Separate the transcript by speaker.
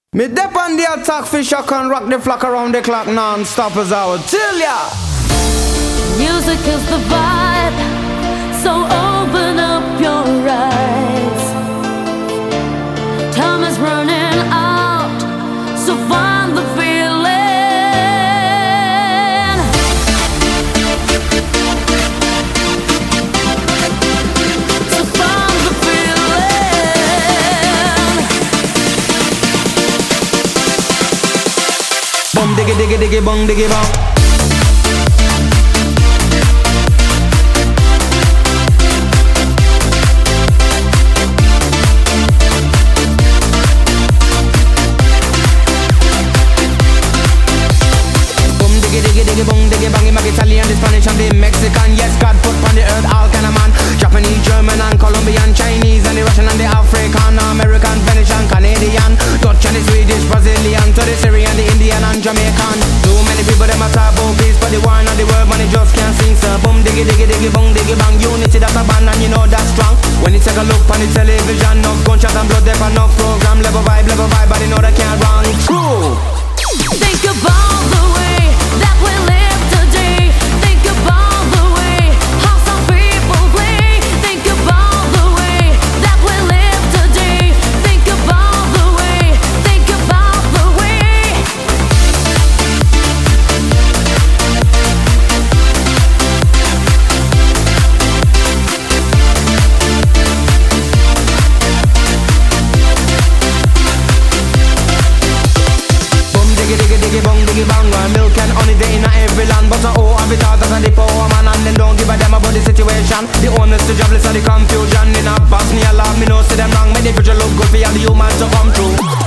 Speaker 1: Me dep on the attack, fish I can rock the flock around the clock non-stop as I would tell ya.
Speaker 2: Music is the vibe, so open up your eyes. Time is running out, so find the feeling. So find the feeling.
Speaker 1: Bum diggy diggy diggy bong diggy bong. Italian, the Spanish and the Mexican. Yes, God put on the earth all kind of man. Japanese, German and Colombian, Chinese and the Russian and the African, American, Venetian, Canadian, Dutch and the Swedish, Brazilian, to the Syrian, the Indian and Jamaican. Too many people them a talk about peace, but the war and the world man, they just can't sing. So boom diggy diggy diggy bong diggy bang. Unity that's a band and you know that's strong. When you take a look on the television, no gunshot and blood, there no program. Level vibe, but they know they can't run true.
Speaker 2: Think about the way that we live today. Think about the way how some people play. Think about the way that we live today. Think about the way. Think about the way.
Speaker 1: Diggy bong diggy bang, milk and honey they in every land. But oh, I be taught as a the power man, and then don't give a damn about the situation. The owners to jobless are the confusion in a Bosnia love. Me know see them wrong, make the future look good for all the humans to come true.